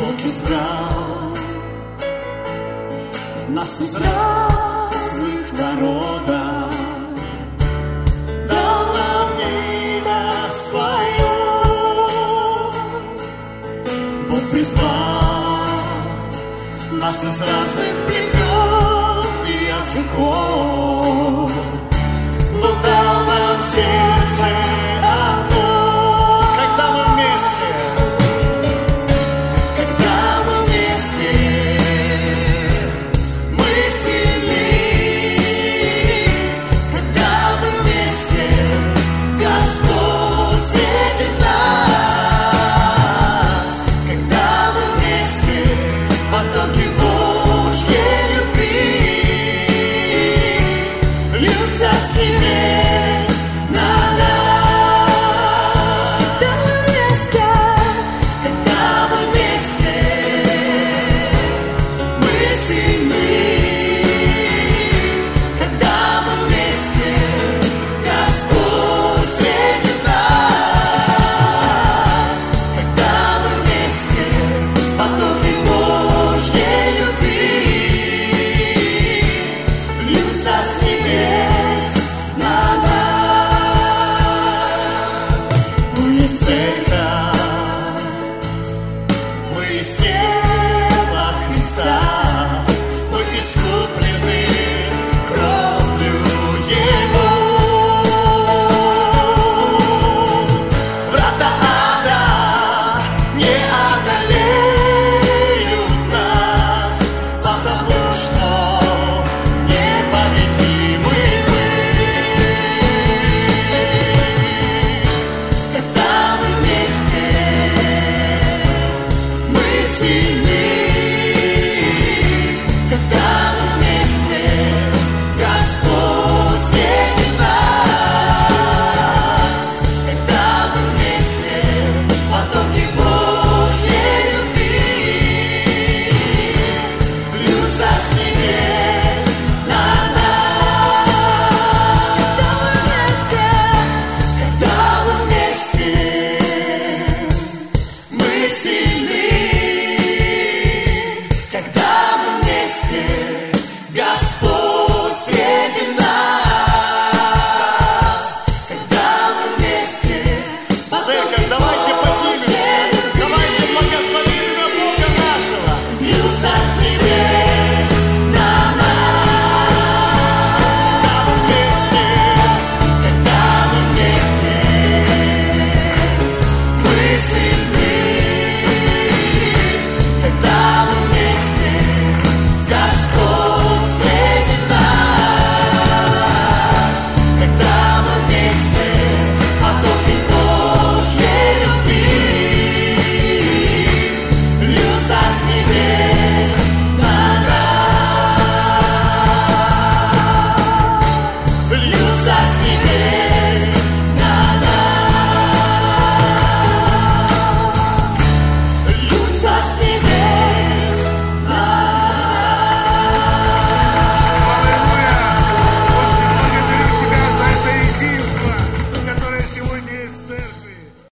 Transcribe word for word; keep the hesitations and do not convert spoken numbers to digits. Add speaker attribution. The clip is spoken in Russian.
Speaker 1: Бог избрал нас из разных народов, дал нам имя свое. Бог призвал нас из разных племен и языков, но дал нам сердце одно. Когда мы вместе, когда мы вместе, мы сильны. Когда мы вместе, Господь встретит нас. Когда мы вместе, потоки Божьей любви льются с небес на нас. Когда мы вместе, когда мы вместе, мы сильны. Когда мы вместе, Господь встретит нас. Когда мы вместе, потоки Божьей любви льются с небес на нас. Мы есть церковь, мы есть церковь.